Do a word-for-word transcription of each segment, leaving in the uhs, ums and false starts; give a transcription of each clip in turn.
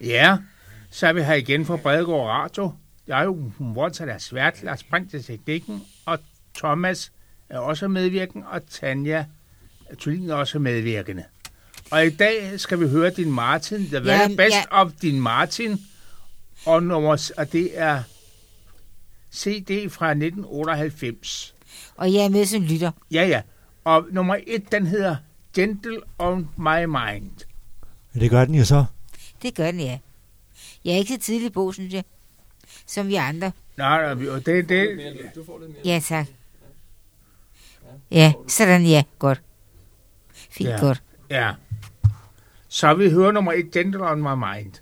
Ja, så er vi her igen fra Bredegård Radio. Jeg er jo fortsat er svært, Lars Brink til teknikken, og Thomas er også medvirkende, og Tanja Thulin er også medvirkende. Og i dag skal vi høre din Martin, The Very Ja, Best ja. of din Martin, og, nummer, og det er C D fra nitten otteoghalvfems. Og jeg er med som lytter. Ja, ja. Og nummer et, den hedder Gentle on My Mind. Det gør den jo så. Det gør den, ja. Jeg er ikke så tidlig på, synes jeg, som vi andre. Nej, og det det. Du får lidt mere. Ja, tak. Ja, sådan, ja. Godt. Fint, Ja. godt. Ja. Så vi hører nummer et, Gentle on My Mind.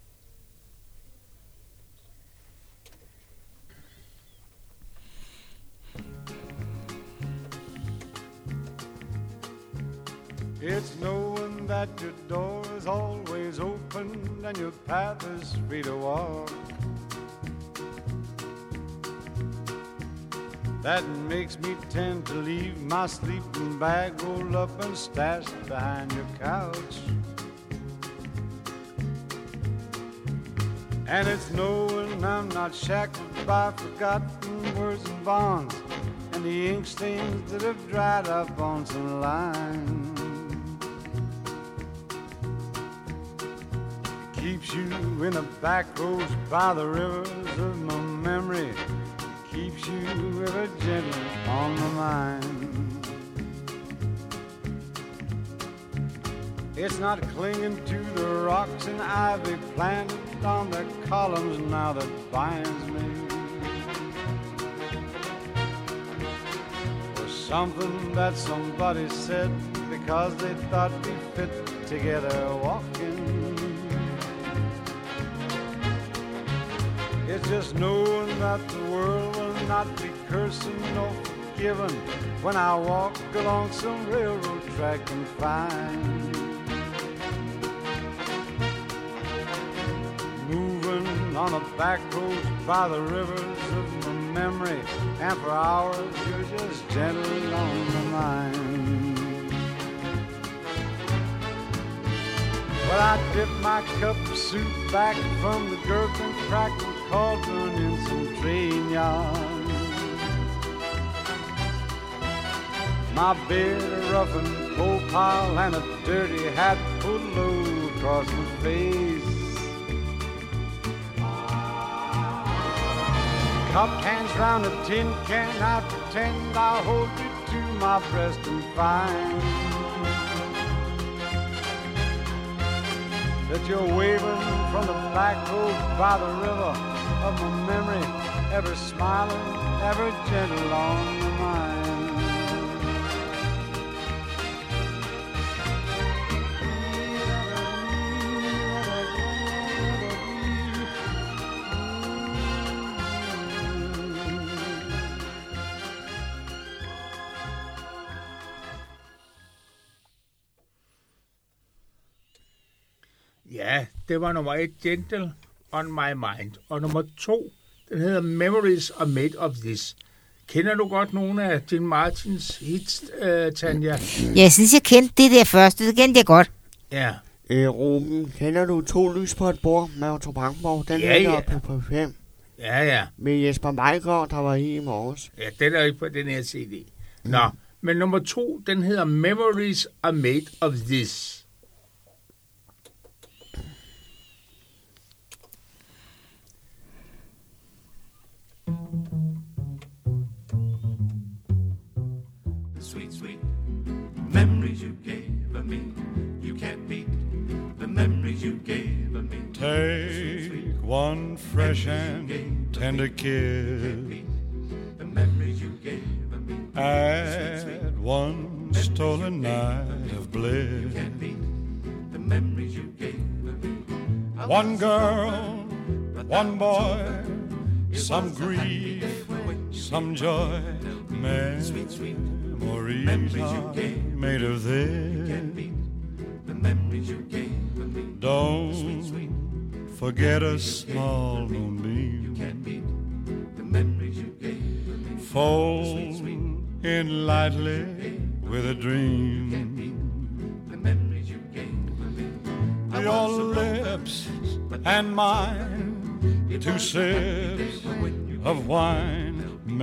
It's knowing that your door is always open and your path is free to walk. That makes me tend to leave my sleeping bag rolled up and stashed behind your couch. And it's knowing I'm not shackled by forgotten words and bonds and the ink stains that have dried up on some lines. Keeps you in the back roads by the rivers of my memory. Keeps you ever gentle on my mind. It's not clinging to the rocks and ivy planted on the columns now that binds me. Or something that somebody said because they thought we fit together walking. It's just knowing that the world will not be cursing nor forgiving when I walk along some railroad track and find moving on the back roads by the rivers of my memory, and for hours you're just gentle on my mind. Well, I dip my cup of soup back from the gurgling, crackling cauldron in some train yard. My beard a roughened coal pile and a dirty hat pulled low across my face. Cupped hands round a tin can, I pretend I'll hold you to my breast and find that you're waving from the black road by the river of my memory, ever smiling, ever gentle on my mind. Ja, det var nummer et, Gentle on My Mind. Og nummer to, den hedder Memories Are Made of This. Kender du godt nogle af Jim Martins hits, uh, Tanja? Jeg synes, jeg kendte det der første. Det kendte jeg godt. Ja. Øh, Ruben, kender du To lys på et bord med Otto Brandenborg? Den Ja, ligger ja. oppe på fem. Ja, ja. Med Jesper Meigaard, der var i i morges. Ja, den er ikke på den her C D. Nå, men nummer to, den hedder Memories Are Made of This. Sweet, sweet memories you gave of me. You can't beat the memories you gave of me. Take one fresh and tender kiss. The memories you gave of me. Add one stolen night of bliss. Can't beat the memories you gave of me. One girl, one boy, some grief, some joy. Memories are made of this. The memories you gave of me. Don't forget a small moonbeam. The memories you gave of me. Fold in lightly with a dream. The memories you gave of me. Your lips lips and mine, two sips of wine.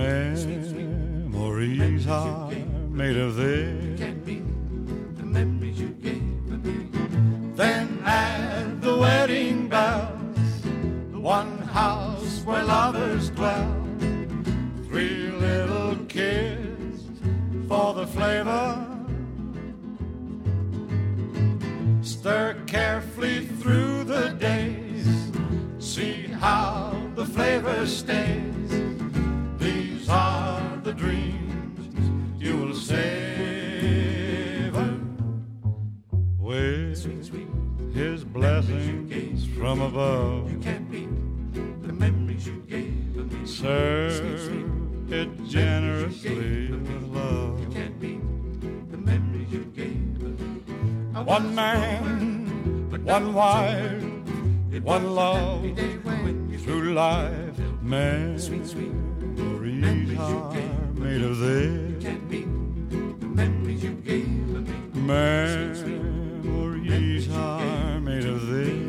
Memories are made of this. The memories you gave me. Then at the wedding bells, the one house where lovers dwell, three little kids for the flavor. Stir carefully through the days, see how the flavor stays. These are the dreams you will savor with Sweet, sweet his blessings from above. you can't beat the memories you gave me. Serve it generously with love. You can't beat the memories you gave me. One man, one wife, one love, through life, memories are made of this. Can't beat the memories you gave me. Memories are made of this.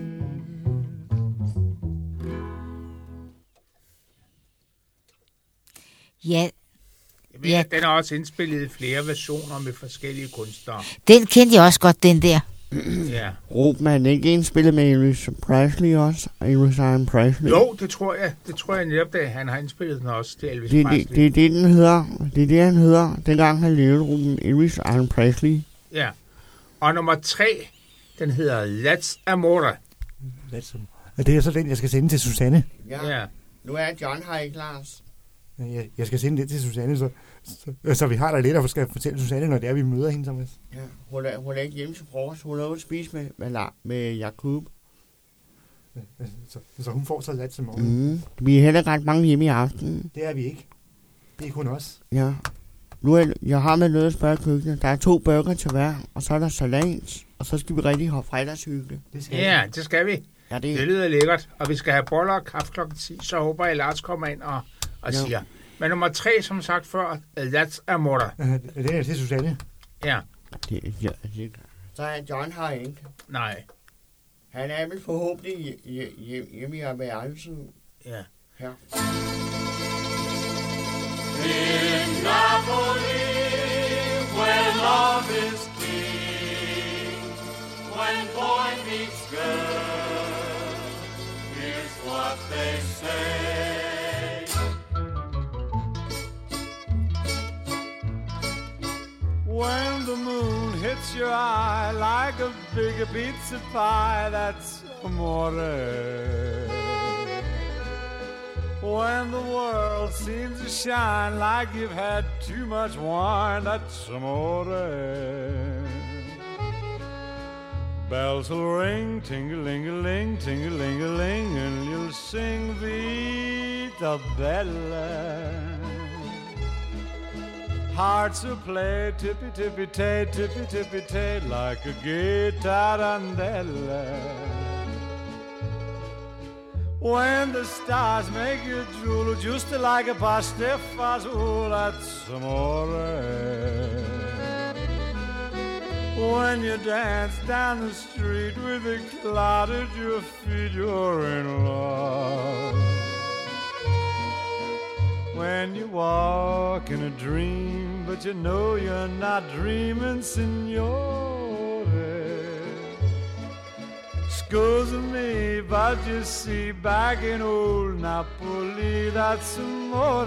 Ja, Jeg ved, Ja. at den er også indspillet i flere versioner med forskellige kunstnere. den kendte jeg også godt, den der. Ja. Råb man ikke indspillet med Elvis Presley også? Elvis Iron Presley? Jo, det tror jeg. Det tror jeg netop, at han har indspillet den også til Elvis Det, Presley. det, det er det, den hedder. Det er det, han hedder. Dengang han levede gruppen Elvis Iron Presley. Ja. Og nummer tre, den hedder That's Amore. Og det er så den, jeg skal sende til Susanne. Ja. Nu er John her ikke, Lars. Jeg, jeg skal sende det til Susanne, så, så, så vi har der lidt at skal fortælle Susanne, når det er, vi møder hende, Thomas. Ja, hun er, hun er ikke hjemme til frokost. Hun er ude at spise med, med, La- med Jacob. Så, så hun får så lidt til morgen. Mm. Vi er heller ret mange hjemme i aften. Det er vi ikke. Det er kun os. Ja. Nu er, jeg har med noget at spørge køkkenet. Der er to burger til hver, og så er der salat. Og så skal vi rigtig have fredagshygge. Det skal Ja, det skal vi. Ja, det Det lyder lækkert. Og vi skal have boller og kaffe klokken ti, så håber jeg, at Lars kommer ind og, og Ja. siger. Men nummer tre, som sagt før, That's Amore. Øh, det er til Susanne. Ja. det, ja, det. Så er John her ikke. Nej. Han er vel forhåbentlig hj- hj- hj- hjemme i værelset. Ja. Ja. In Napoli, where love is king, when boy meets girl, here's what they say. When the moon hits your eye like a big pizza pie, that's amore. When the world seems to shine like you've had too much wine, that's amore. Bells will ring, ting-a-ling-a-ling, ting-a-ling-a-ling, and you'll sing Vita Bella. Hearts will play tippy-tippy-tay, tippy-tippy-tay, like a gay tarantella. When the stars make you drool, just like a pastifazool, that's amore. When you dance down the street with a cloud at your feet, you're in love. When you walk in a dream, but you know you're not dreaming, signore. Excuse me, but you see, back in old Napoli, that's amore.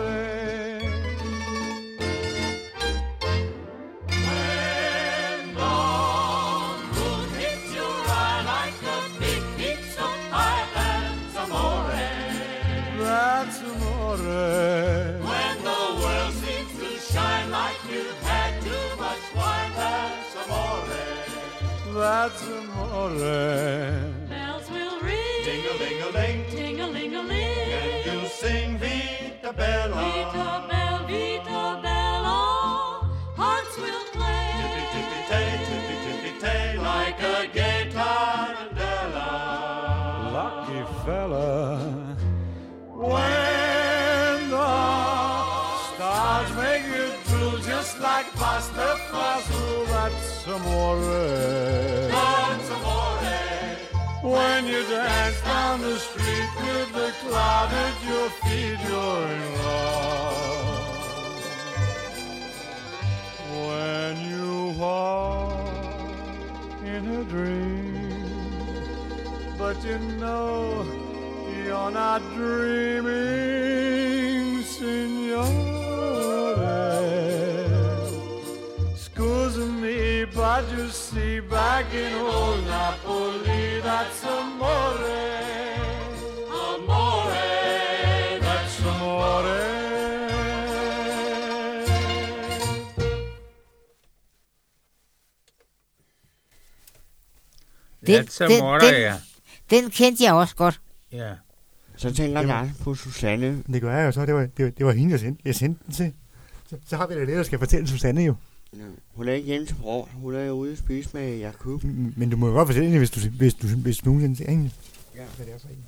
When the moon hits your eye like a big pizza pie, that's amore. That's amore. When the world seems to shine like you've had too much wine, that's amore. That's amore. Bells will ring, Ding-a-ling-a-ling, ting-a-ling-a-ling. and you'll sing Vita Bella. Vita Bella, Vita Bella, hearts will play. Tippy-tippy-tay, tippy-tippy-tay, like a gay tarantella. Lucky fella. When the stars make you drool just like pasta fazool, that's amore. That's amore. When you dance down the street with the cloud at your feet, you're in love. When you walk in a dream, but you know you're not dreaming, signore. Scusa me, but you see, back in old Napoli, that's amore. Amore, that's amore. Den- That's a den- more, den- ja. Den kendte jeg også godt. Ja. Så tænker jeg på Susanne. Det gør jeg jo så. Det var, det var, det var hende, jeg sendte, jeg sendte den til. Så, så har vi da det, der skal fortælle Susanne jo. Ja, hun er ikke hjemme til bror. Hun er ude at spise med Jakob. M- Men du må jo godt fortælle hende, hvis du, hvis du, hvis du nogensinde ser hende. Ja. Hvad det er så egentlig.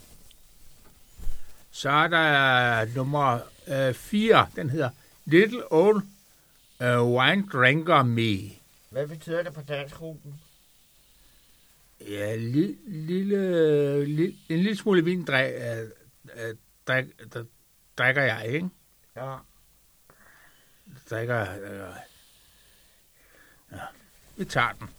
Så er der nummer øh, fire. Den hedder Little Old øh, Wine Drinker Me. Hvad betyder det på dansk, Ruben? Ja, li, lille, li, en lille smule vin drik, øh, øh, drik, der, drikker jeg, ikke? Ja. Drikker øh, ja. Vi tager den.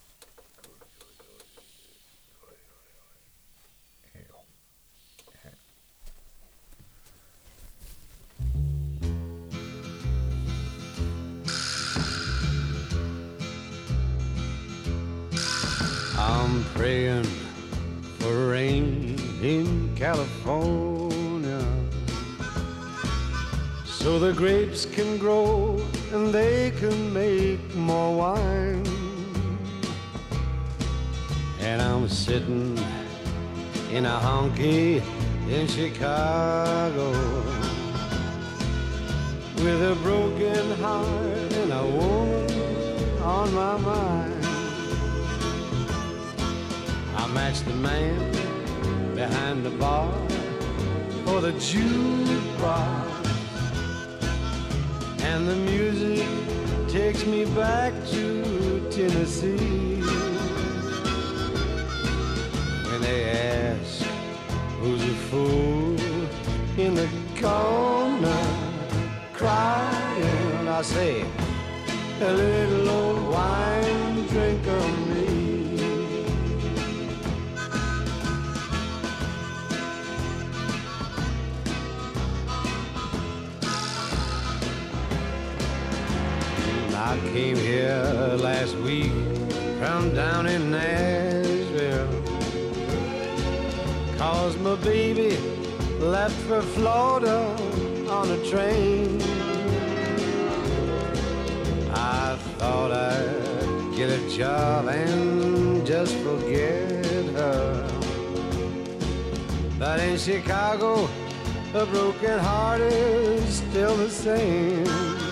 I'm praying for rain in California, so the grapes can grow and they can make more wine. And I'm sitting in a honky in Chicago with a broken heart and a woman on my mind. I matched the man behind the bar for the jukebox, and the music takes me back to Tennessee. When they ask who's a fool in the corner crying, I say, a little old wine drinker me. I came here last week from down in Nashville, 'cause my baby left for Florida on a train. I thought I'd get a job and just forget her, but in Chicago a broken heart is still the same.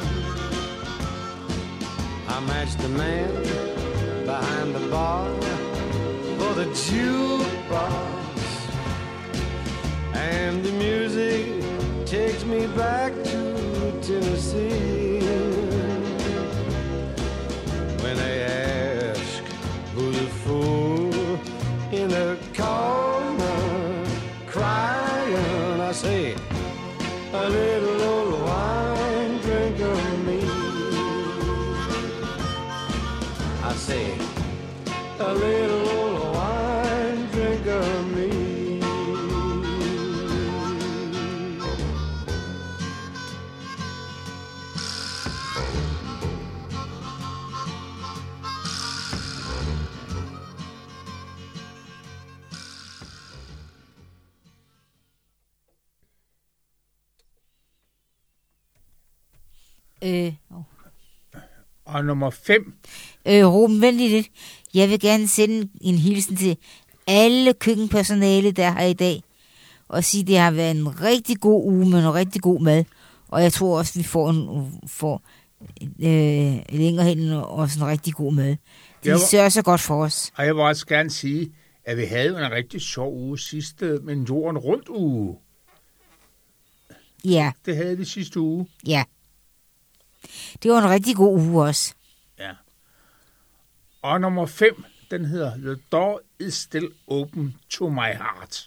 I matched the man behind the bar for the jukebox, and the music takes me back to Tennessee. When they ask who's a fool in the corner crying, I say, a little old wine drinker me. I say, a little old wine drinker me. Øh, Og nummer fem. øh, Ruben, vent lige lidt. Jeg vil gerne sende en hilsen til alle køkkenpersonale, der er her i dag, og sige, at det har været en rigtig god uge med en rigtig god mad. Og jeg tror også, vi får, en, får øh, længere hen også en rigtig god mad. De Ja, sørger så godt for os. Og jeg vil også gerne sige, at vi havde en rigtig sjov uge sidste, men jorden rundt uge. Ja, Det havde vi sidste uge. ja. Det var en rigtig god uge også. Ja. Og nummer fem, Den hedder The Door is Still Open to My Heart.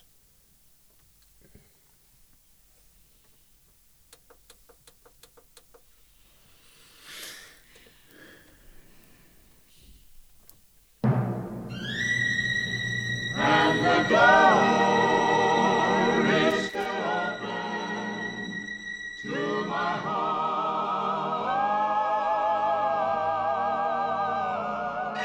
And the door is still open to my heart.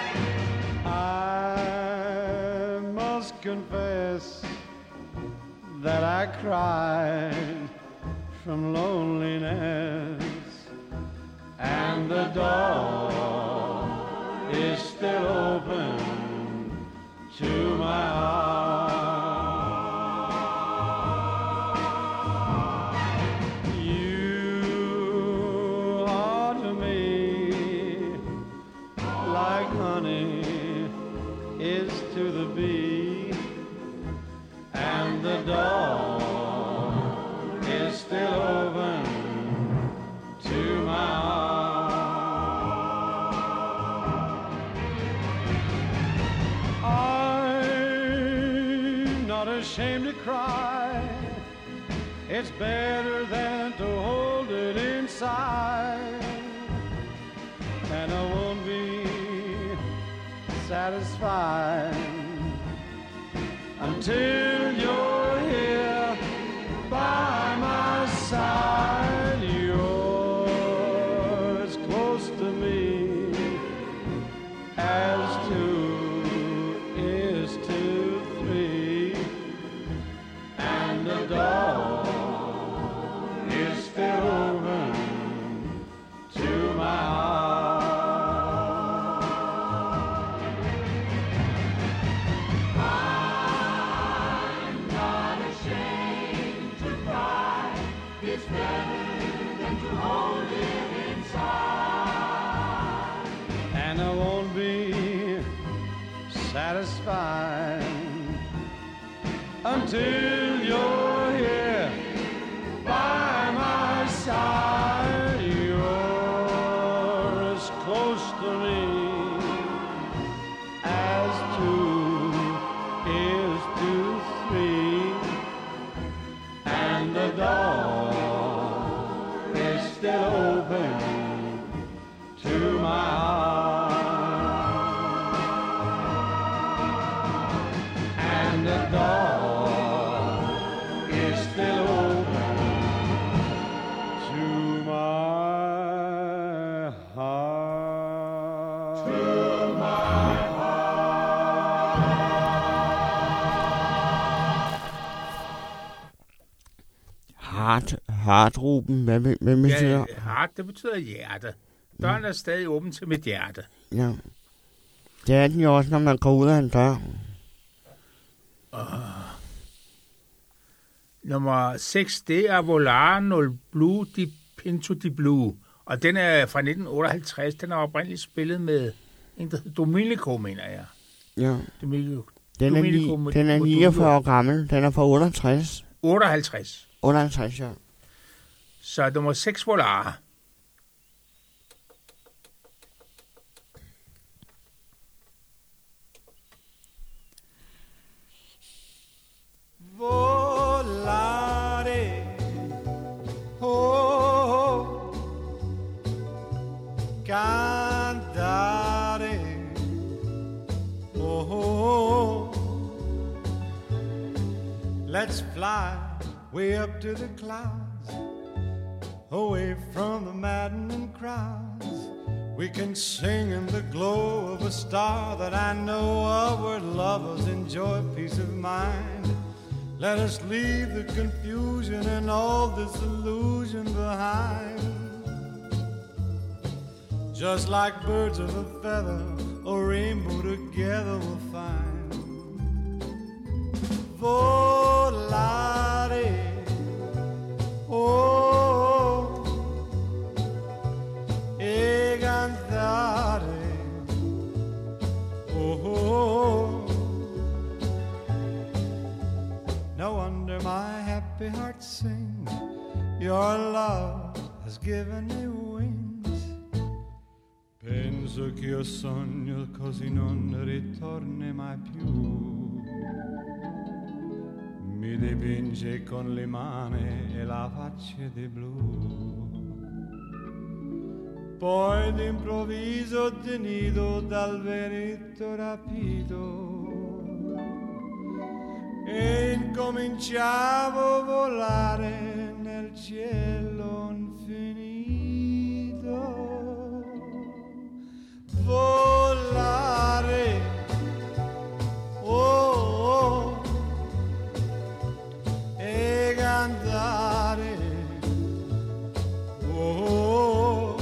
I must confess that I cried from loneliness, and the door is still open to my heart. You are to me like honey is to the bee, and the door is still open to my heart. Ashamed to cry, it's better than to hold it inside, and I won't be satisfied until you're here by my side. You're as close to me as two is to three, and the door is still open to my heart. I'm not ashamed to cry. It's better than to hold it inside, and I won't be satisfied until you're here by my side. You're as close to me as two is to three, and the door is still open to my heart, and the door still open to my heart. To my Heart, heartruben, hvad, hvad, hvad betyder? Ja, heart, det betyder hjerte. Døren er stadig åben til mit hjerte. Ja. Det er den jo også, når man går ud af en dør. Uh. Nummer seks, det er Volare nul Blue di Pinto di Blue. Og den er fra nitten otteoghalvtreds. Den er oprindeligt spillet med en, der hedder Domenico, mener jeg. Ja. Domenico. Den er, ni, den er niogfyrre år gammel. Den er fra otteogtres. otteoghalvtreds. otteoghalvtreds, ja. Så nummer seks, Volare. Volare, oh, cantare, oh, let's fly way up to the clouds, away from the maddening crowds. We can sing in the glow of a star that I know of, where lovers enjoy peace of mind. Let us leave the confusion and all this illusion behind. Just like birds of a feather, a rainbow together we'll find. Volare, oh, e cantare, oh. No wonder my happy heart sings. Your love has given me wings. penso che io sogno così non ritorni mai più. Mi dipinge con le mani e la faccia di blu. Poi d'improvviso tenido dal veretto rapito e incominciavo a volare nel cielo infinito. Volare, oh, oh, e cantare, oh, oh,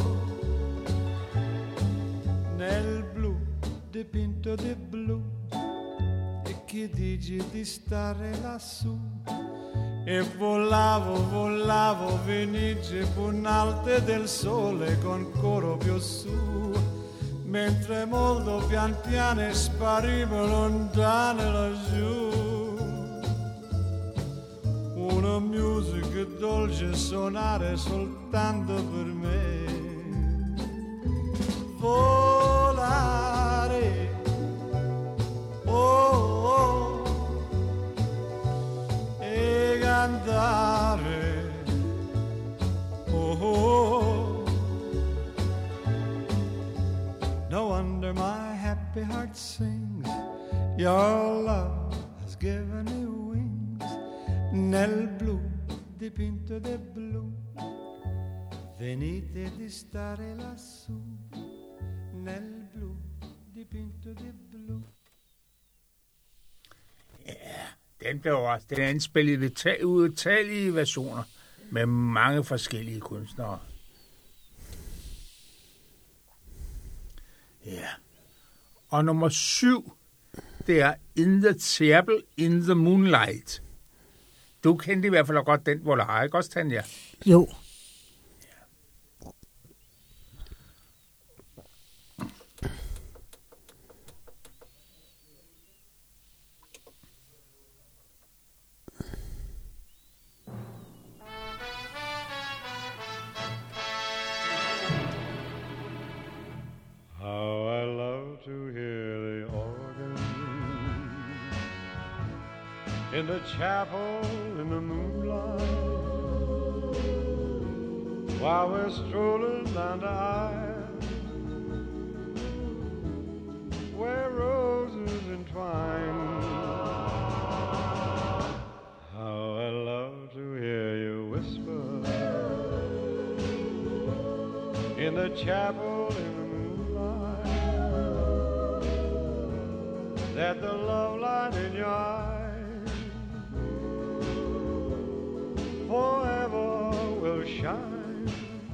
nel blu dipinto di blu. E chi dici di stare lassù? E volavo, volavo, venice punalte del sole con coro più su, mentre molto pian piano sparivo lontano laggiù. Una musica dolce suonare soltanto per me. Volare, oh, oh, e cantare, oh, oh. No wonder my happy heart sings. Your love has given me wings. Nel blu dipinto di blu, venite di stare lassù. Nel blu dipinto di blu. Ja, den blev også, den er indspillet ved ta- utallige versioner med mange forskellige kunstnere. Ja. Og nummer syv, det er In the Chapel in the Moonlight. Du kendte i hvert fald godt den, hvor der har, ikke også, Tanja? Jo. How I love to hear the organ in the chapel in the moonlight, while we're strolling down the aisle where roses entwine. How I love to hear you whisper in the chapel in the that the love light in your eyes forever will shine,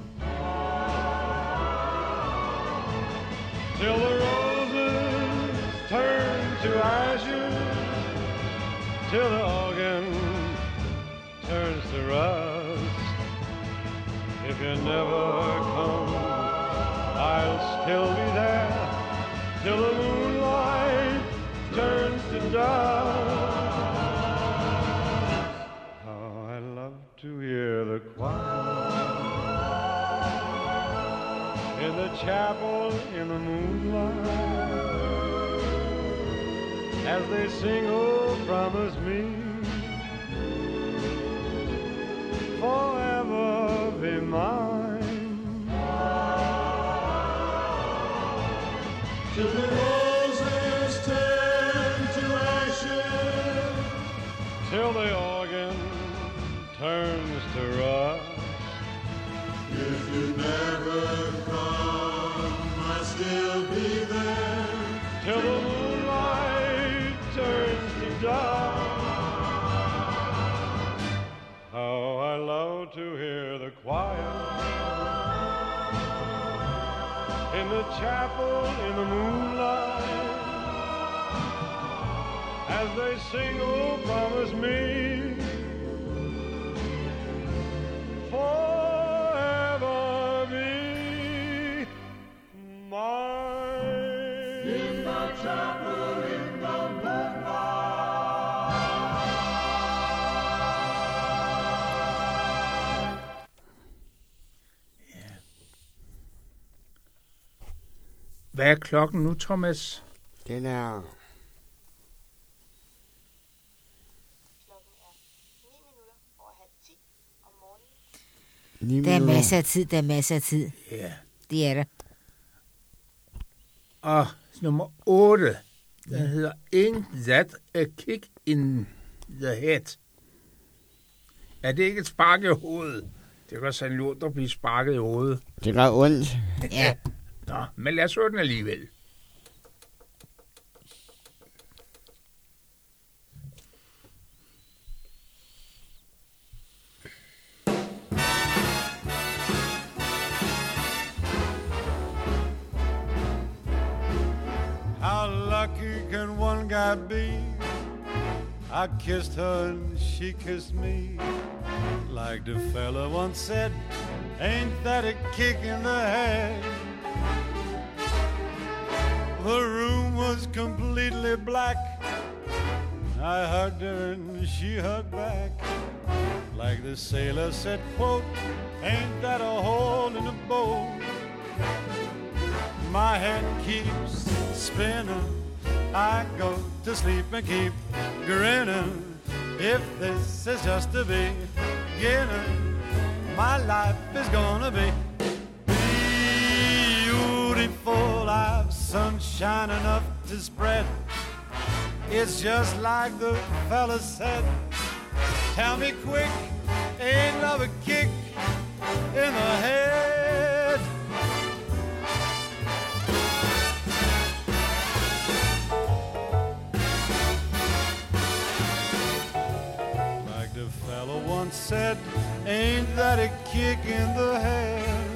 till the roses turn to ashes, till the organ turns to rust. If you never come, I'll still be there till the moonlight turns to dust. How I love to hear the choir in the chapel in the moonlight, as they sing, oh, promise me forever be mine, till the roses turn to ashes, till the organ turns to rust. If you never come, I'll still be there till the moonlight turns to dust. How I love to hear the choir in the chapel in the moonlight, as they sing, oh, promise me forever be mine. In the chapel in the moonlight. Hvad er klokken nu, Thomas? Den er... Der er masser af tid, der er masser af tid. Ja. Det er der. Og nummer otte, den hedder Ain't That a Kick in the Head. Er det ikke et spark i hovedet? Det kan sådan lort at blive sparket i hovedet. Det gør ondt. Ja. Nå, men lad os høre den alligevel. How lucky can one guy be? I kissed her and she kissed me. Like the fella once said, ain't that a kick in the head? The room was completely black. I hugged her and she hugged back. Like the sailor said, quote, ain't that a hole in the boat? My head keeps spinning. I go to sleep and keep grinning. If this is just the beginning, my life is gonna be beautiful. I've sunshine enough to spread. It's just like the fella said. Tell me quick, ain't love a kick in the head? Like the fella once said, ain't that a kick in the head?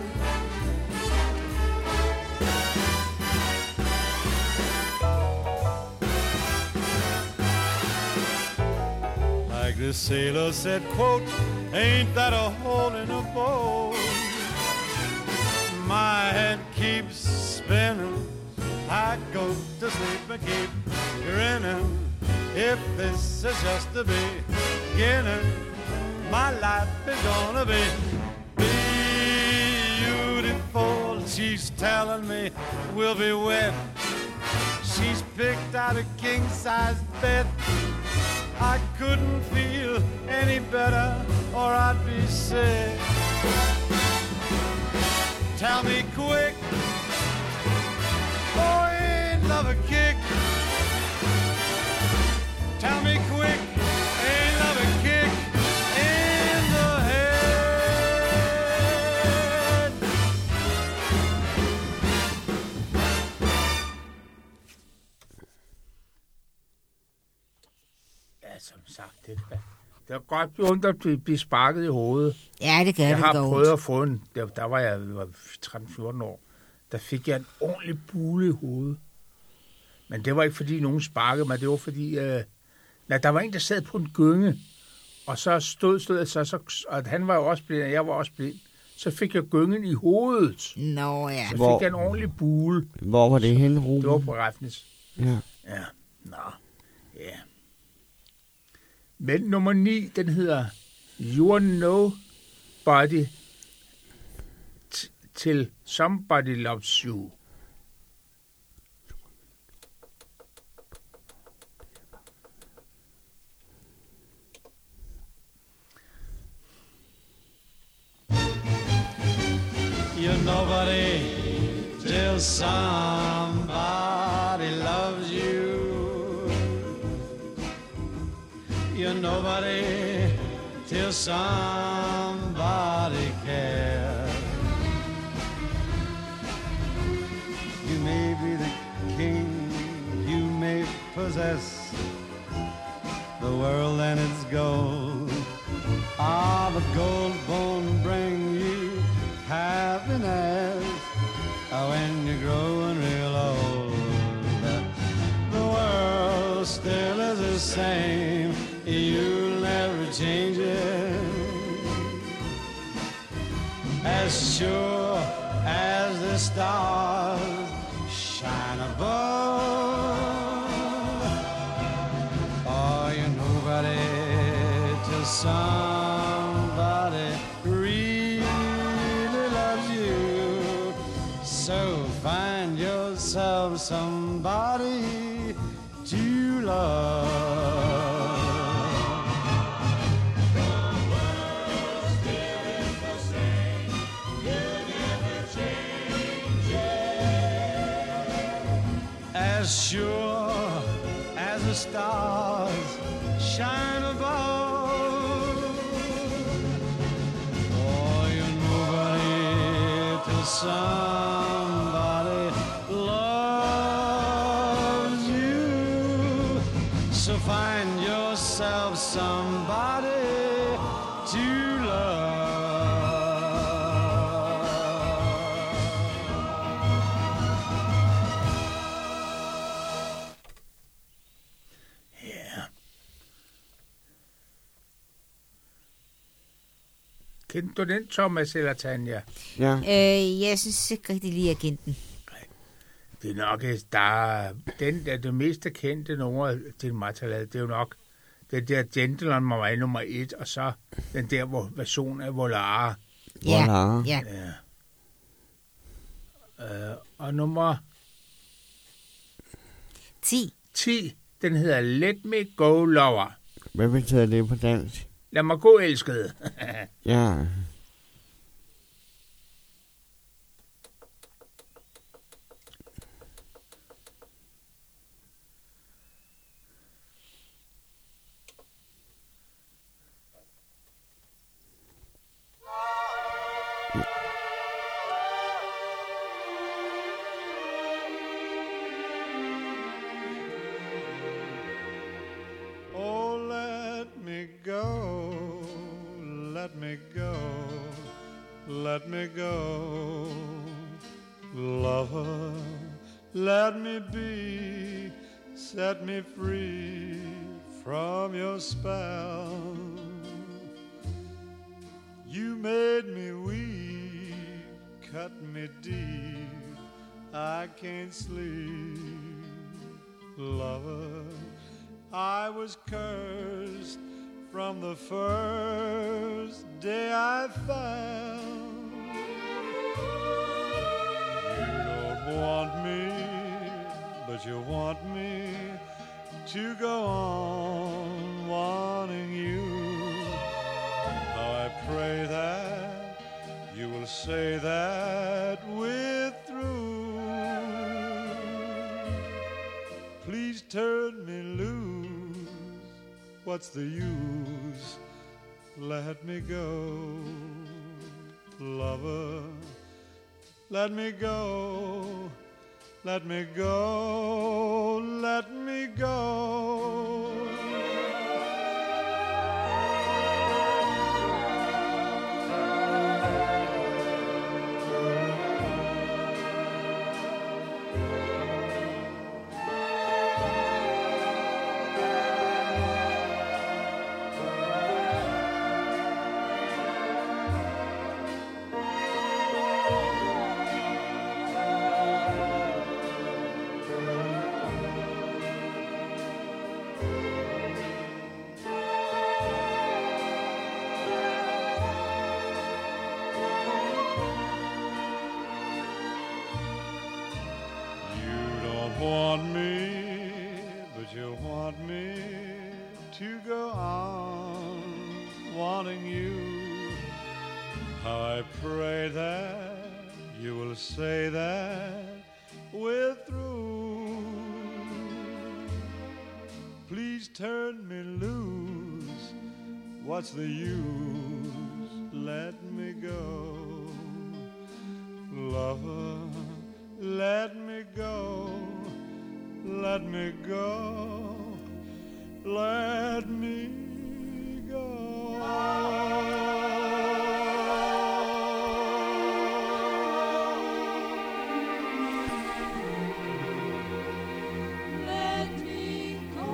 Like the sailor said, quote, ain't that a hole in a boat? My head keeps spinning. I go to sleep and keep grinning. If this is just the beginning, my life is gonna be beautiful. She's telling me we'll be wed. She's picked out a king-size bed. I couldn't feel any better or I'd be sick. Tell me quick, oh, ain't love a kick? Tell me quick, ain't love a kick in the head? Ja, som sagt, det kan, det er godt ondt at blive- blive sparket i hovedet. Ja, det gør Jeg det har godt. prøvet at få en, der, der var jeg var tretten fjorten år, der fik jeg en ordentlig bule i hovedet. Men det var ikke fordi nogen sparkede mig, det var fordi, øh, nej, der var en, der sad på en gynge, og så stod, stod jeg så, så, og han var jo også blind, og jeg var også blind. Så fik jeg gyngen i hovedet. Nå ja. Så Hvor- fik jeg en ordentlig bule. Hvor var det henne, Ruben? Det var på Rafnes. Ja. Ja, nå, ja. Men nummer ni, den hedder You're Nobody t- Till Somebody Loves You. You're nobody till somebody loves you. You're nobody till somebody cares. You may be the king, you may possess the world and its gold. Ah, but gold won't bring you happiness when you're growing real old. The world still is the same, you'll never change it. As sure as the stars shine above, oh, you're nobody till somebody really loves you. So find yourself somebody to love. As sure as the stars shine above, oh, you're nobody till somebody loves you. So find yourself somebody to love. Kendte du den, Thomas eller Tanja? Ja. Øh, jeg synes ikke rigtig lige, at jeg kendte den. Det er nok, der er, den der det mest kendte nummer til Martalat, det er jo nok den der Gentleman må være nummer et, og så den der hvor, version af Volare. Ja, Volare. ja. Ja. Øh, og nummer ti. ti, den hedder Let Me Go Lover. Hvad betyder det på dansk? Lad mig gå, elskede. Ja. Oh, let me go, let me go, let me go, lover, let me be, set me free from your spell. You made me weak, cut me deep, I can't sleep, lover. I was cursed from the first day I found. You don't want me, but you want me to go on wanting you. How I pray that you will say that we're through. Please turn me loose. What's the use? Let me go, lover. Let me go, let me go, let me go. Want me, but you want me to go on wanting you. How I pray that you will say that we're through. Please turn me loose. What's the use? Let me go, lover. Let me go. Let me go, let me go. Let me go.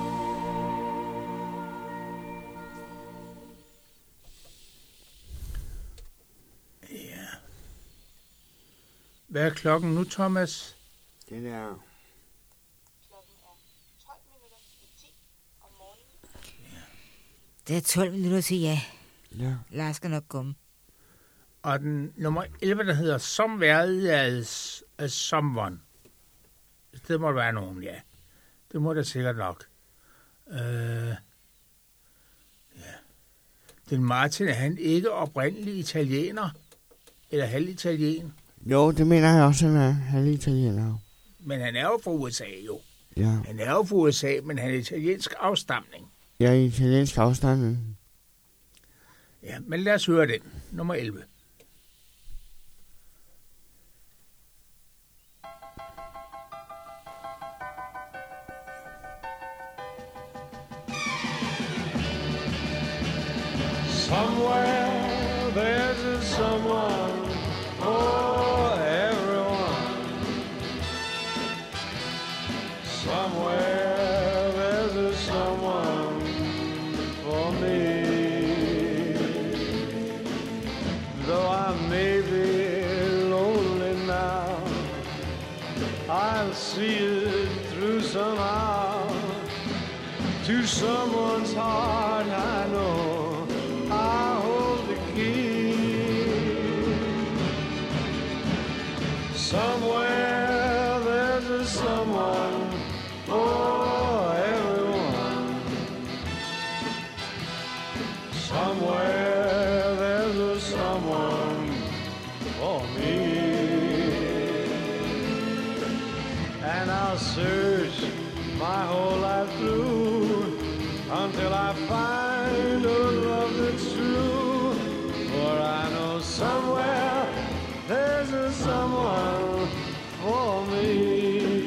Ja. Hvad er klokken nu, Thomas? Det der. Det er tolv minutter til, ja. Ja. Lars skal nok komme. Og den nummer elleve, der hedder Somewhere as, as Someone. det må være nogen, ja. Det må det sikkert nok. Øh, ja. Den Martin, er han ikke oprindelig italiener? Eller halvitalien? Jo, det mener jeg også, han er halvitaliener. Men han er jo fra U S A, jo. Ja, Han er jo fra U S A, men han er italiensk afstamning. jeg er italiensk afstanden. Ja, men lad os høre den. Nummer elleve. Somewhere there's a someone for everyone. Somewhere there's a someone for me. Though I may be lonely now, I'll see it through somehow. To someone's heart I know I hold the key. Somewhere there's a someone for everyone. Somewhere there's a someone for me. And I'll search my whole life through until I find a love that's true. For I know somewhere there's a someone for me.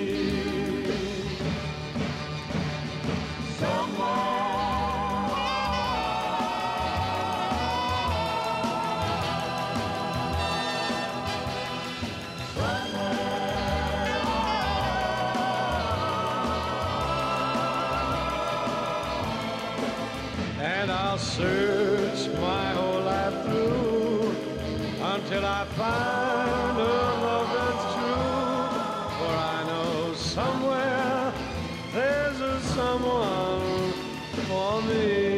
And I'll search my whole life through until I find a love that's true. For I know somewhere there's a someone for me.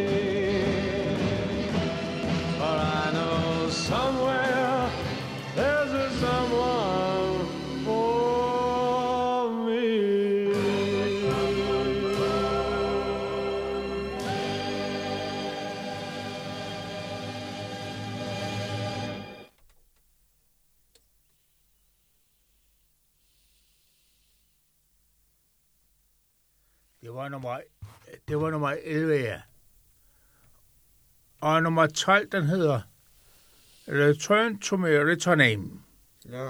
For I know somewhere there's a someone for me. Det var nummer, det var nummer elleve, ja. Og nummer tolv, den hedder Return to my Return Name. Ja.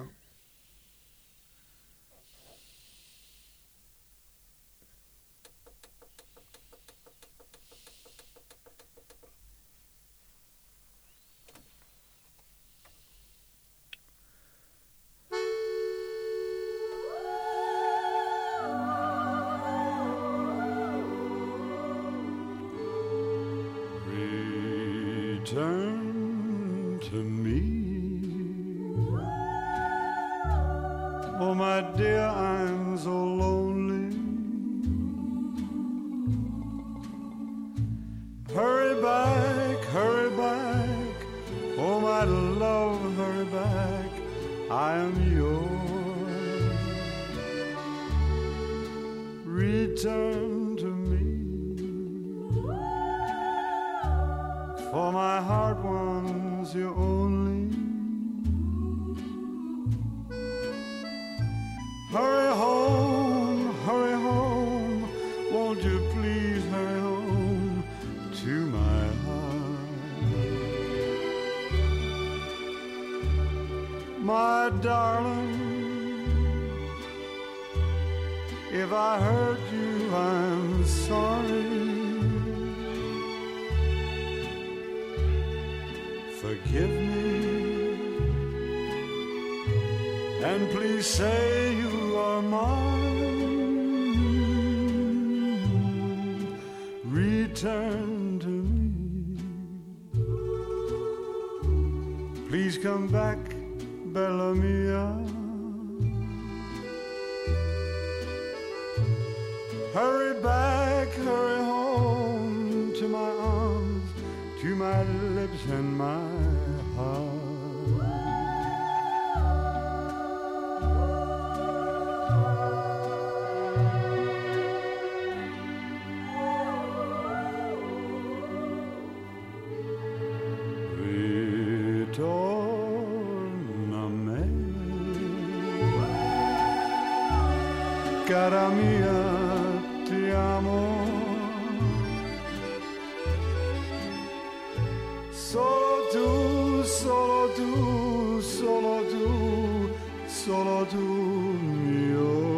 Return to me. Oh, my dear, I'm so lonely. Hurry back, hurry back. Oh, my love, hurry back. I am yours. Return to me. For my heart wants you only. Hurry home, hurry home. Won't you please hurry home to my heart? My darling, if I hurt you, I'm sorry. Forgive me, and please say you are mine. Return to me. Please come back, Bella Mia. Hurry back, hurry home to my arms, to my lips and my heart. cara mia, ti amo. Solo tu, solo tu, solo tu, solo tu, mio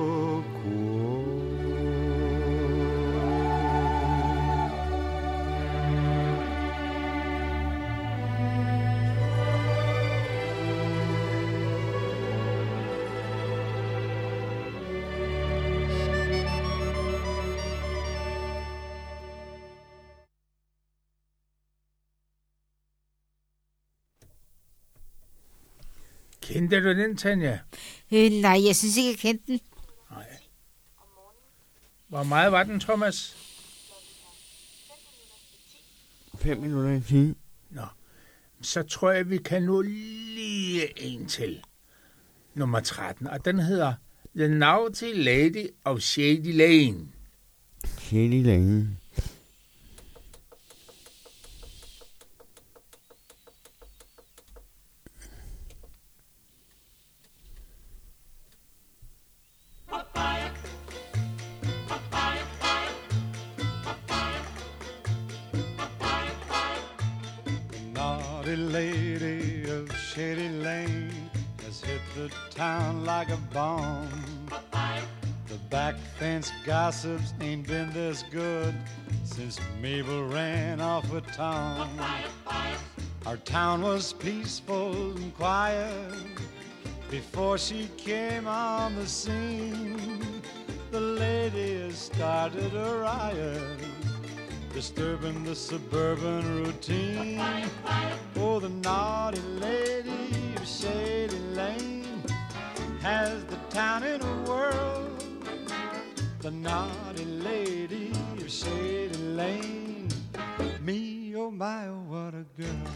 Kendte du den, Tanja? Øh, nej, jeg synes ikke, jeg kendte den. Nej. Hvor meget var den, Thomas? Fem minutter i time. Nå. Så tror jeg, vi kan nå lige en til. Nummer tretten. Og den hedder The Naughty Lady of Shady Lane. Shady Lane. Naughty lady of Shady Lane has hit the town like a bomb. The back fence gossips ain't been this good since Mabel ran off with Tom. Our town was peaceful and quiet before she came on the scene. The lady has started a riot, disturbing the suburban routine. Oh, the naughty lady of Shady Lane has the town in a whirl. The naughty lady of Shady Lane, me, oh my, oh what a girl.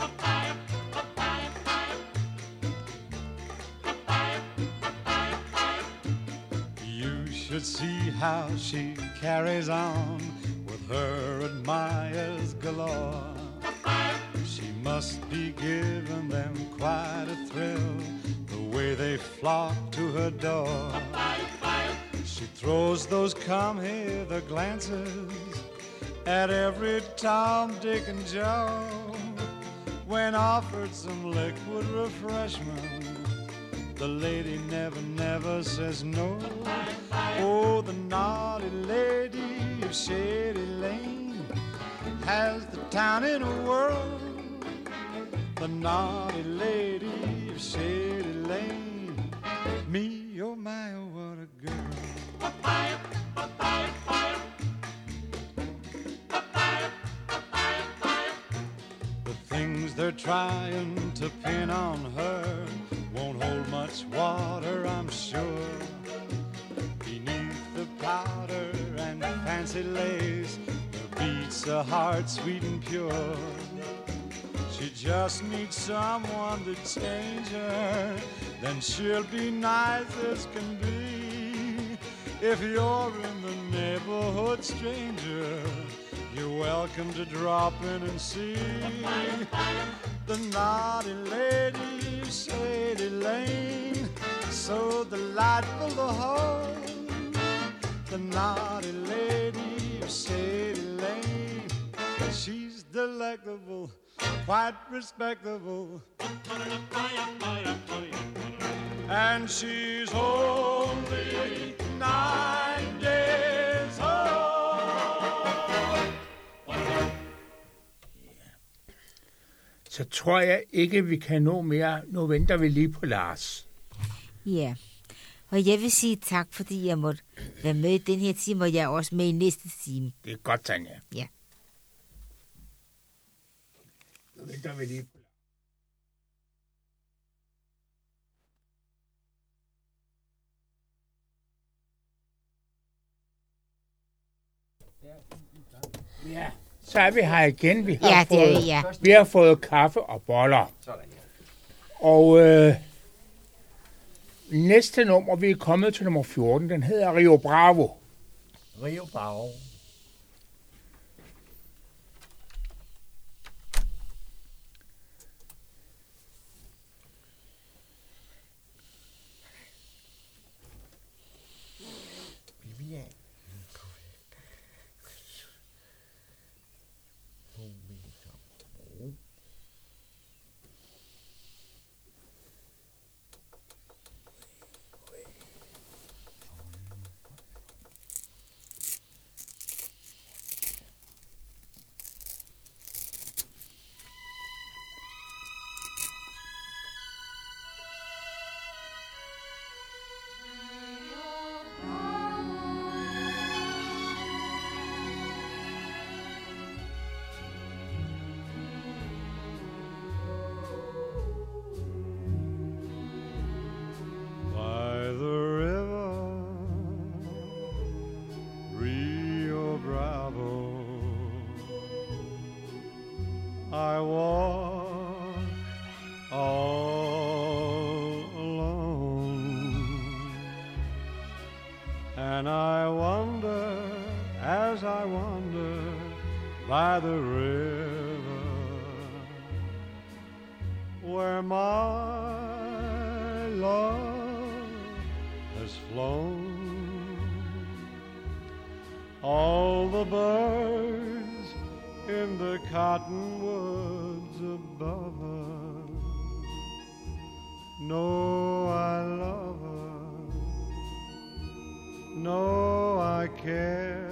You should see how she carries on with her admirers galore. She must be giving them quite a thrill, the way they flock to her door. She throws those come hither glances at every Tom, Dick, and Joe. When offered some liquid refreshment, the lady never, never says no. Oh, the naughty lady of Shady Lane has the town in a whirl. The naughty lady of Shady Lane, me, oh my, oh what a girl. The things they're trying to pin on her won't hold much water, I'm sure. Beneath the powder and fancy lace, there beats a heart sweet and pure. She just needs someone to change her, then she'll be nice as can be. If you're in the neighborhood, stranger, you're welcome to drop in and see the naughty lady of Shady Lane, so delightful to hold. The naughty lady of Shady Lane, she's delectable, quite respectable, and she's only nine days old. Så tror jeg ikke, vi kan nå mere. Nu venter vi lige på Lars. Ja, og jeg vil sige tak, fordi jeg måtte være med i den her time, og jeg er også med i næste time. Det er godt, Tanja. Ja. Nu venter vi lige på Ja, så er vi her igen. Vi har, Ja, det er fået, vi, ja. vi har fået kaffe og boller. Og øh, næste nummer, vi er kommet til nummer fjorten, den hedder Rio Bravo. Rio Bravo. I walk all alone, and I wonder as I wander by the river where my love has flown. All the birds in the cottonwoods above her know I love her, know I care.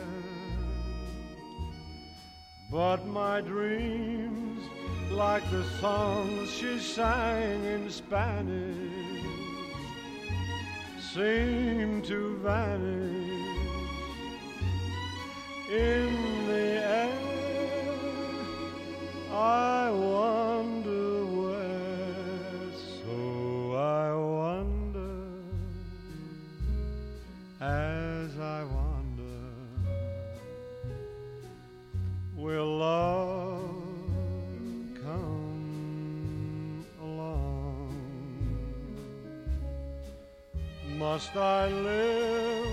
But my dreams, like the songs she sang in Spanish, seem to vanish in the air. I wonder where, so I wonder as I wonder, will love come along? Must I live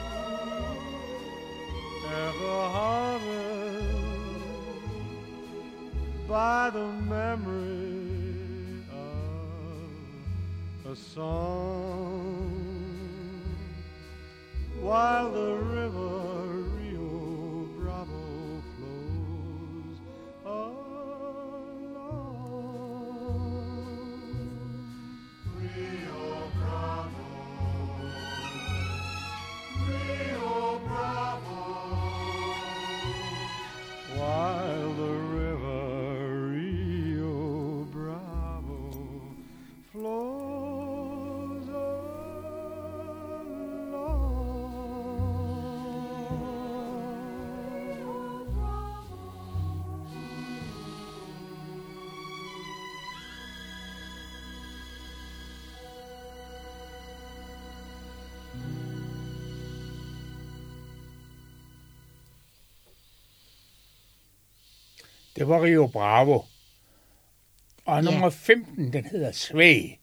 ever haunted by the memory of a song, while the river Rio Bravo flows along. Rio Bravo, Rio Bravo, while the river Rio Bravo flows Det var Rio Bravo. Og Ja. nummer femten, den hedder Svag.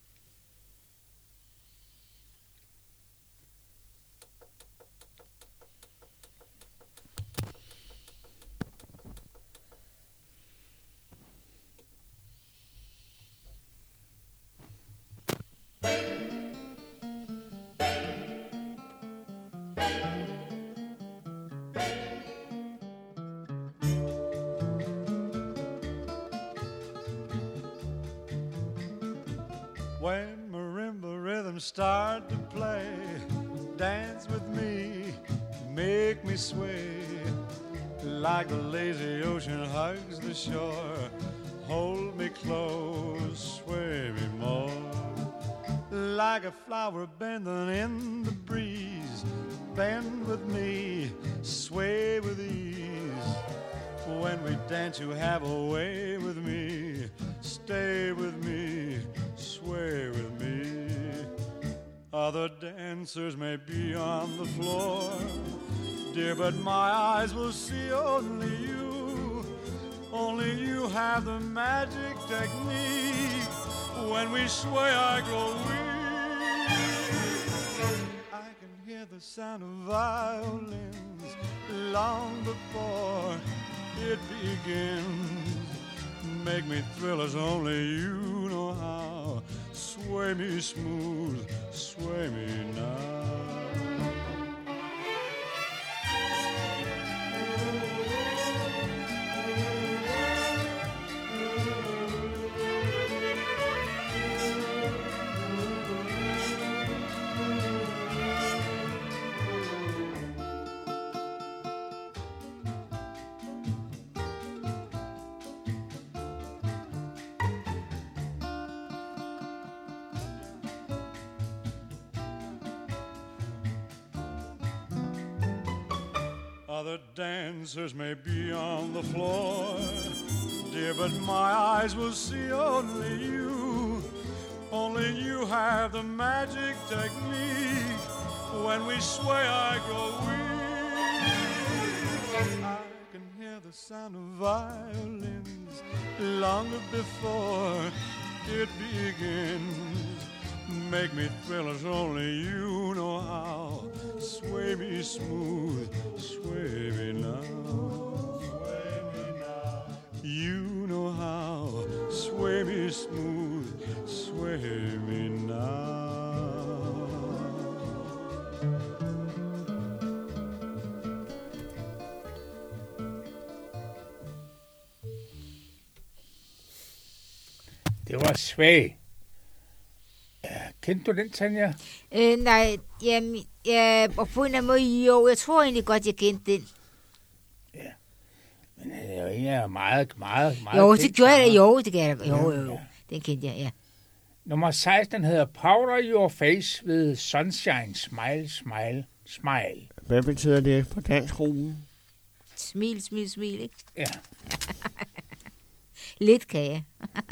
When marimba rhythms start to play, dance with me, make me sway, like the lazy ocean hugs the shore. Hold me close, sway me more, like a flower bending in the breeze. Bend with me, sway with ease. When we dance, you have a way with me. Stay with me, sway with me. Other dancers may be on the floor, dear, but my eyes will see only you. Only you have the magic technique. When we sway, I grow weak. I can hear the sound of violins long before it begins. Make me thrill as only you know how. Sway me smooth, sway me now. Other dancers may be on the floor, dear, but my eyes will see only you. Only you have the magic technique. When we sway, I grow weak. I can hear hear the sound of violins long before it begins. Make me thrill as only you know how. Sway me smooth, sway me now. Sway me now. You know how. Sway me smooth, sway me now. Det var Svag. Kendte du den, Tanja? Øh, nej, jamen, ja, og på en eller anden måde, jo, jeg tror egentlig godt, jeg kendte den. Ja. Men det er jo ikke meget, meget, meget... Jo, kendt det gjorde jeg da, sanger. jo, det gør jeg da. Jo, jo, jo. Ja. Den kendte jeg, ja. Nummer seksten hedder Powder Your Face ved Sunshine Smile, Smile, Smile. Hvad betyder det på dansk, Ruben? Smil, smil, smil, ikke? Ja. Lidt kan jeg.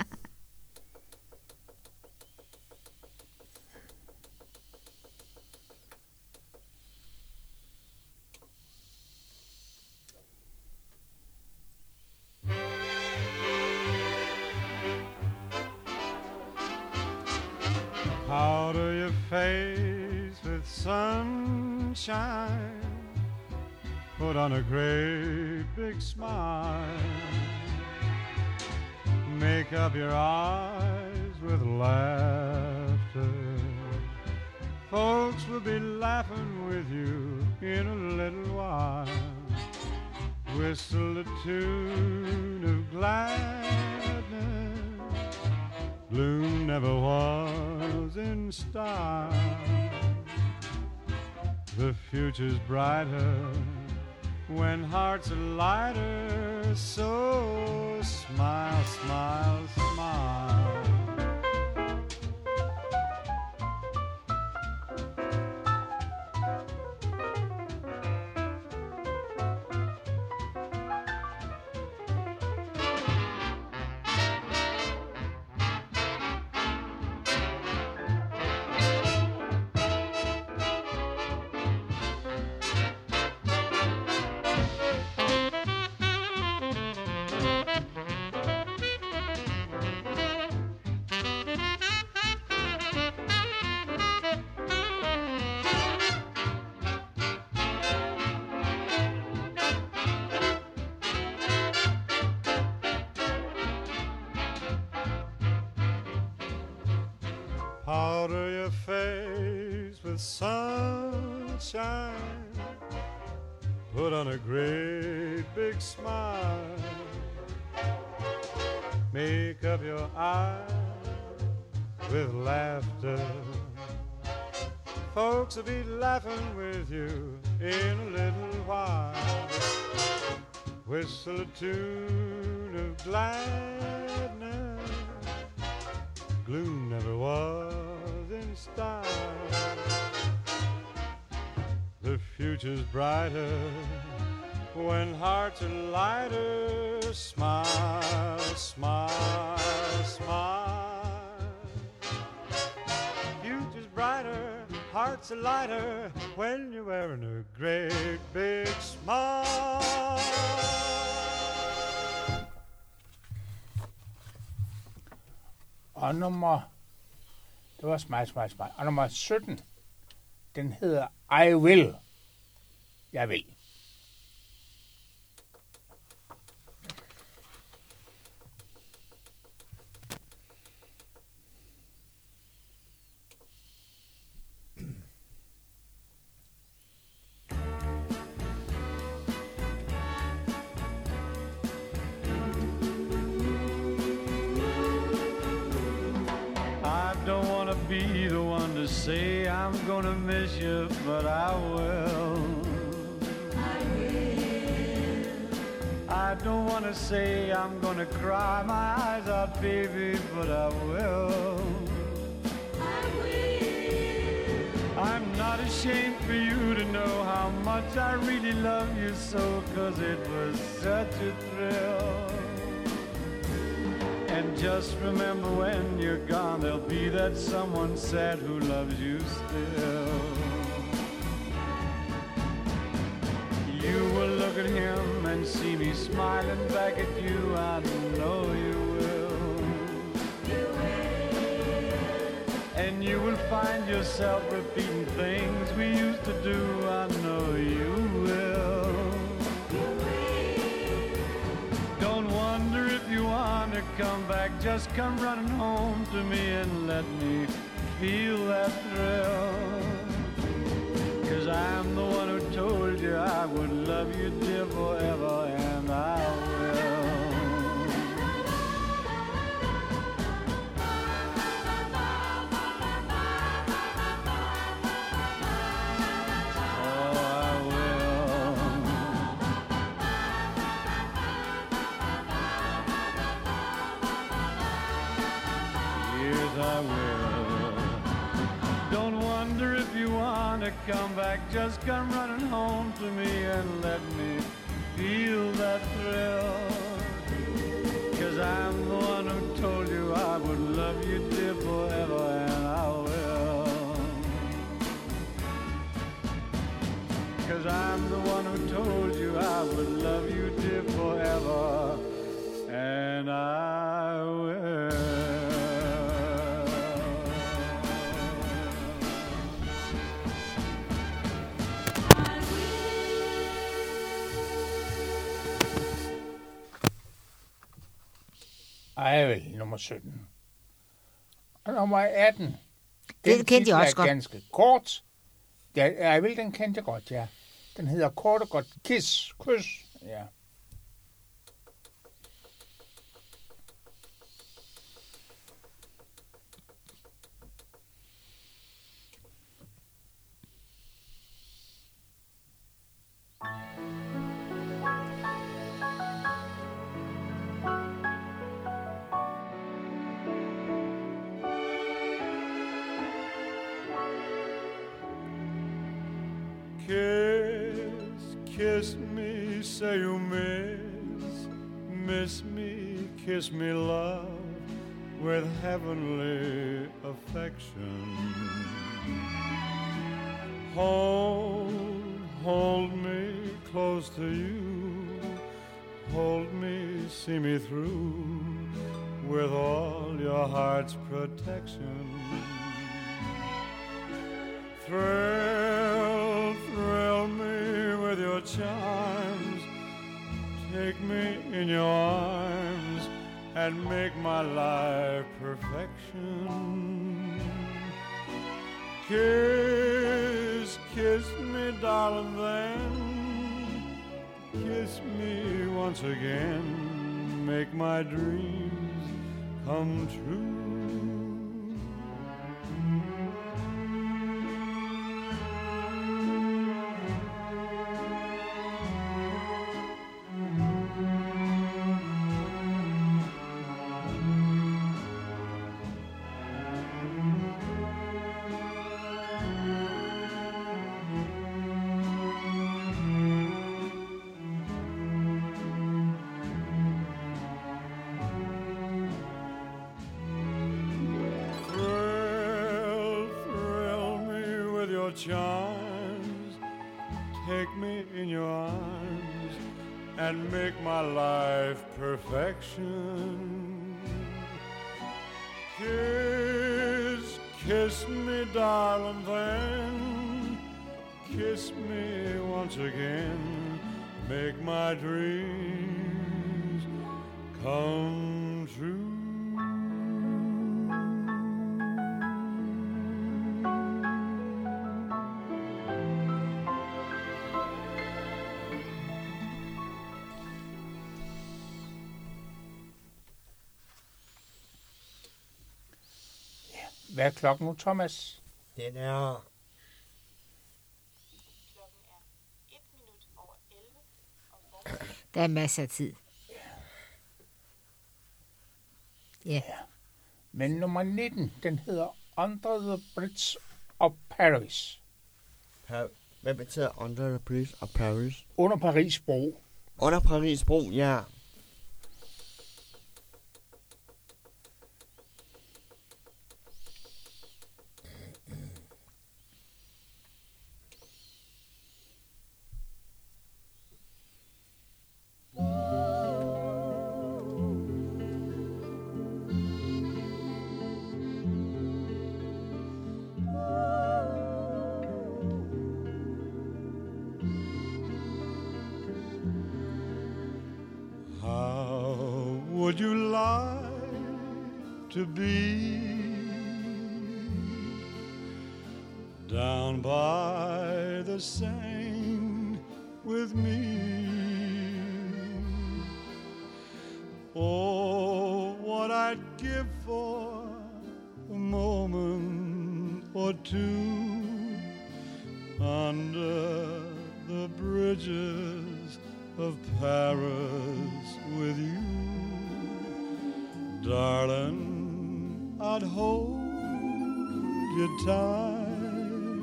Powder your face with sunshine. Put on a great big smile. Make up your eyes with laughter. Folks will be laughing with you in a little while. Whistle a tune of gladness. Gloom never was in style. The future's brighter when hearts are lighter. So smile, smile, smile. Powder your face with sunshine. Put on a great big smile. Make up your eyes with laughter. Folks will be laughing with you in a little while. Whistle a tune of gladness. Gloom never was in style. The future's brighter when hearts are lighter. Smile, smile, smile. Future's brighter, hearts are lighter when you're wearing a great big smile. Og nummer... Det var Smile, Smile, Smile. Og nummer sytten, den hedder I Will. Jeg vil. Be the one to say I'm gonna miss you, but I will. I will. I don't wanna say I'm gonna cry my eyes out, baby, but I will. I will. I'm not ashamed for you to know how much I really love you so, 'cause it was such a thrill. And just remember when you're gone, there'll be that someone sad who loves you still. You will look at him and see me smiling back at you. I know you will. You will. And you will find yourself repeating things we used to do. I know you will. You will. Don't wonder if you want to come back. Just come running home to me and let me feel that thrill. 'Cause I'm the one who told you I would love you, dear, forever, and I will. Oh, I will. Yes, I will. Don't wonder if you want to come back. Just come running home to me and let me feel that thrill. 'Cause I'm the one who told you I would love you, dear, forever, and I will. 'Cause I'm the one who told you I would love you, dear, forever, and I will. Ej, vel, nummer sytten. Og nummer atten. Den kendte jeg titel også er godt. ganske kort. Ja, jeg vil, den kendte jeg godt, ja. Den hedder kort og godt Kiss. Kys. Ja. Kiss, kiss me, say you miss, miss me, kiss me, love, with heavenly affection. Hold, hold me close to you, hold me, see me through, with all your heart's protection. Thrill, thrill me with your charms. Take me in your arms and make my life perfection. Kiss, kiss me, darling, then. Kiss me once again. Make my dreams come true. Charms, take me in your arms and make my life perfection. Kiss, kiss me, darling, then kiss me once again. Make my dreams come true. Hvad er klokken nu, Thomas? Den er... Klokken er et minut over elleve, og fortsat Der er masser af tid. Ja. Men nummer nitten, den hedder Under the Bridge of Paris. Pa- Hvad betyder Under the Bridge of Paris? Under Paris bro. Under Paris bro, ja. would you like to be down by the Seine with me? Oh, what I'd give for a moment or two under the bridges of Paris with you. Darling, I'd hold you tight,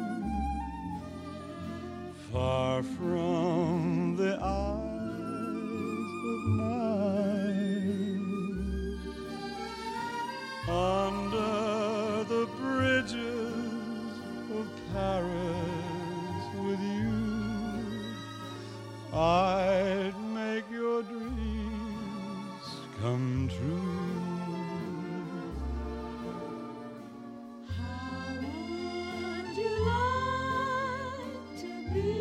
far from the eyes of night, under the bridges of Paris with you. I'd make your dreams come true. How would you like to be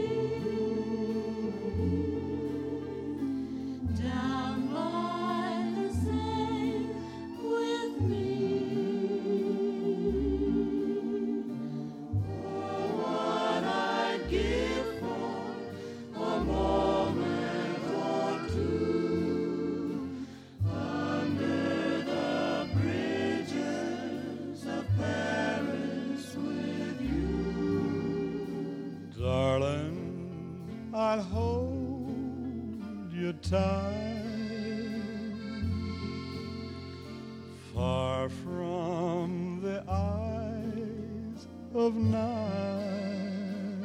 down by the Seine with me? Oh, what I'd give for a moment or two under the bridges of Paris with you. Darling, I'll hold you tight, far from the eyes of night,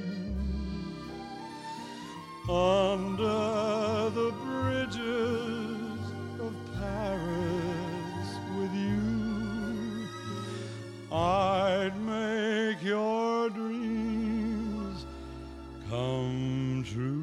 under the bridges of Paris with you. I'd make your dreams come true.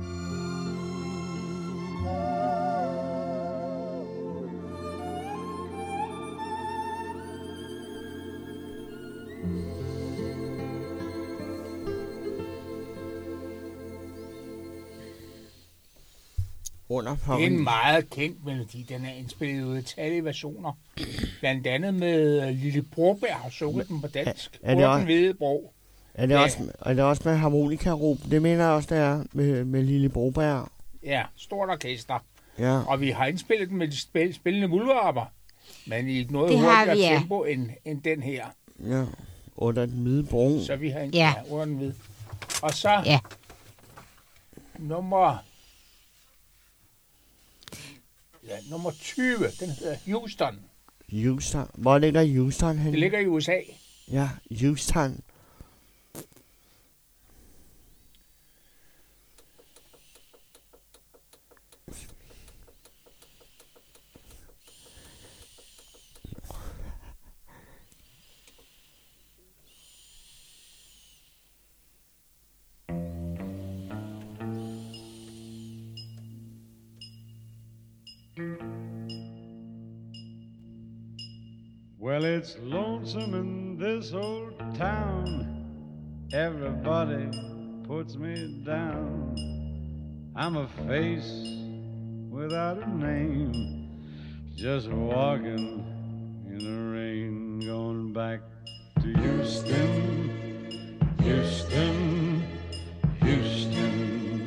Under Det er en Paris. meget kendt melodi. Den er indspillet ud i talrige versioner. Blandt andet med Lille Broberg har sunget den på dansk. Er- er det På også- den hvide bro. Er det, Ja. også, er det også med harmonikarup? Det mener jeg også, det er med, med Lille Broberg. Ja, stort orkester. Ja. Og vi har indspillet den med de spil, spillende muldvarper. Men i et noget Det har hurtigere vi, ja. tempo end, end den her. Ja. Under den hvide bro. Så vi har en Ja. ja, under den hvide. Og så Ja. nummer... Ja, nummer tyve. Den hedder Houston. Houston. Hvor ligger Houston hen? Det ligger i U S A. Ja, Houston. Well, it's lonesome in this old town. Everybody puts me down. I'm a face without a name, just walking in the rain, going back to Houston, Houston, Houston.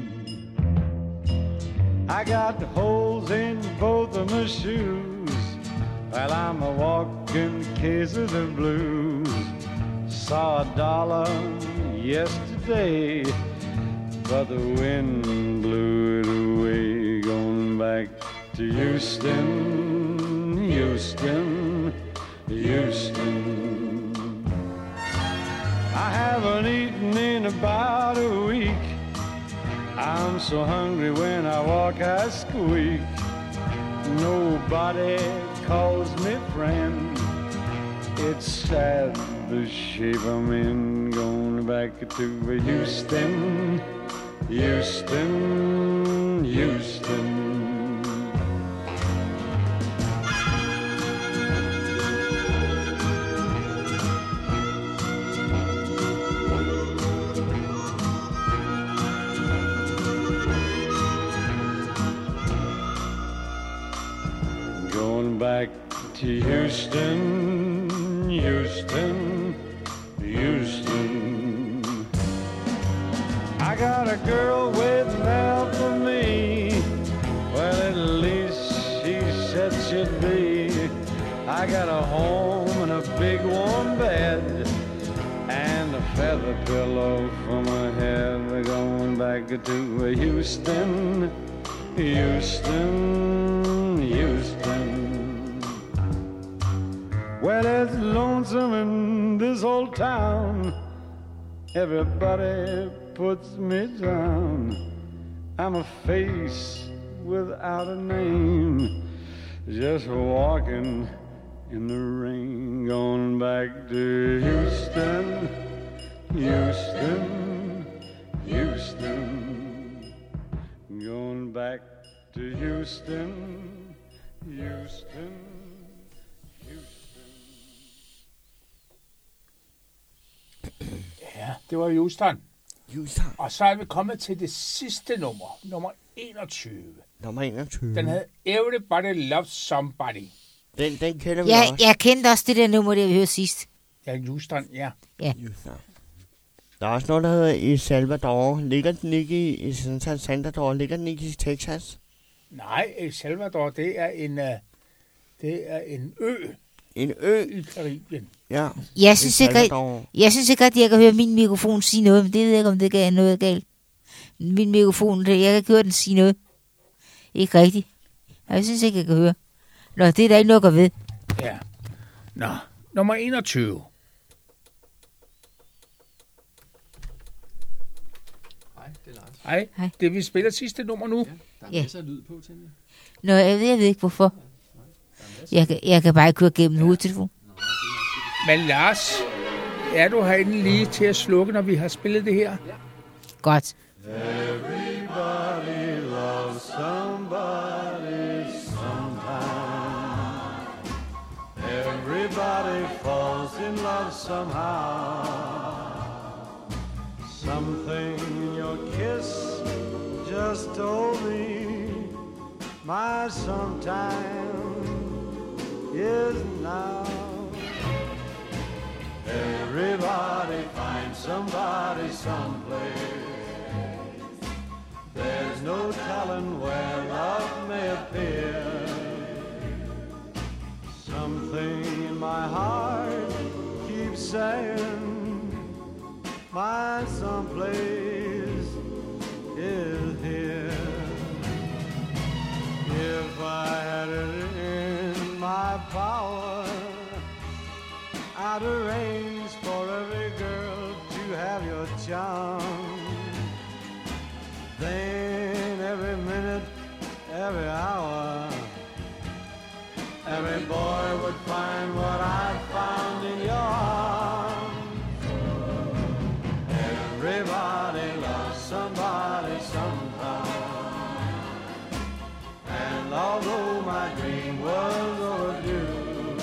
I got holes in both of my shoes, while I'm a walking case of the blues. Saw a dollar yesterday, but the wind blew it away. Going back to Houston, Houston, Houston. I haven't eaten in about a week. I'm so hungry when I walk I squeak. Nobody calls me friend. It's sad the shape I'm in. Going back to Houston, Houston, Houston. Going back to Houston, Houston, Houston. I got a girl waiting out for me. Well, at least she said she'd be. I got a home and a big warm bed and a feather pillow for my head. We're going back to Houston, Houston, Houston. Well, it's lonesome in this old town. Everybody puts me down. I'm a face without a name, just walking in the rain. Going back to Houston, Houston, Houston. Going back to Houston, Houston, Houston. Ja, det var Houston. Houston. Og så er vi kommet til det sidste nummer, nummer enogtyve. Nummer enogtyve. Den hed Everybody Loves Somebody. Den, den kender vi Ja, også. jeg kendte også det der nummer, det vi hørte sidst. Ja, Houston, ja. Houston. Der er også noget, der hedder El Salvador. Ligger den ikke i, i San Salvador? Ligger den ikke i Texas? Nej, El Salvador, det er en, uh, det er en ø En ø? i Karibien. Ja. Jeg synes, El ikke, Salvador. jeg synes ikke at jeg kan høre min mikrofon sige noget, men det ved jeg ikke, om det er noget galt. Min mikrofon, det- jeg kan ikke høre den sige noget. Ikke rigtigt. Jeg synes ikke, jeg kan høre. Nå, det er der ikke noget at gøre ved. Ja. Nå, nummer enogtyve. Hej, det er Lars. Hej, Hej. det vi spiller sidste nummer nu. Ja, der er Ja. masser af lyd på, tænker jeg. Nå, jeg ved, jeg ved ikke, hvorfor. Jeg kan, jeg kan bare køre gennem hovedtelefonen. Men Lars, er du herinde lige til at slukke, når vi har spillet det her? Godt. Everybody loves somebody sometime. Everybody falls in love somehow. Something in your kiss just told me my sometime is now. Everybody finds somebody someplace. There's no telling where love may appear. Something in my heart keeps saying my someplace is here. If I had it in my power, I'd arrange for every girl to have your charm. Then every minute, every hour, every boy would find what I found in your arms. Everybody loves somebody sometime. And although my dream was overdue,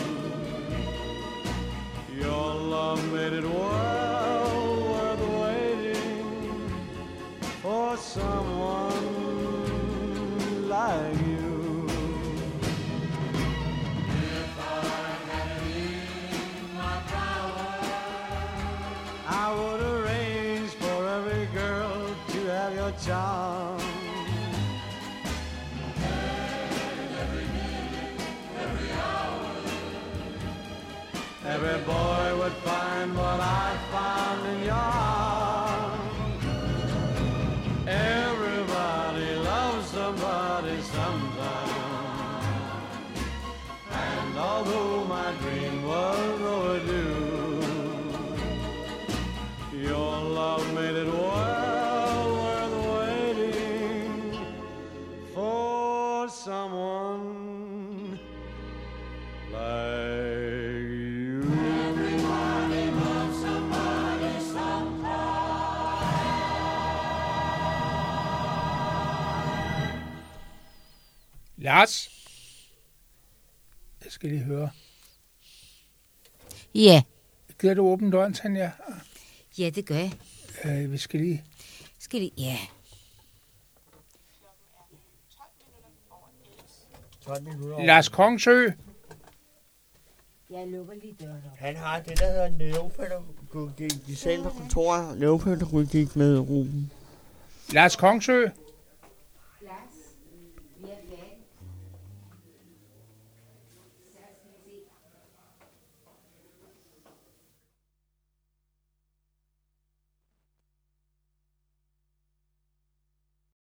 your love made it well worth waiting for someone like you. If I had it in my power, I would arrange for every girl to have your charm. Every minute, every hour, every boy would find what I found in your arms. Everybody loves somebody sometime. And although my dream was overdue, your love made it well worth waiting for someone like you. Everybody loves somebody sometime. Lars, jeg skal lige høre. Ja. Gider du åbne døren, Tanja? Ja, det gør jeg. Øh, vi skal lige... Skal lige... Ja. Lars Kongsø, Jeg lukker lige døren op. Han har det, der hedder neuropædagogik. De sagde på kontoret neuropædagogik med Ruben. Lars Kongsø,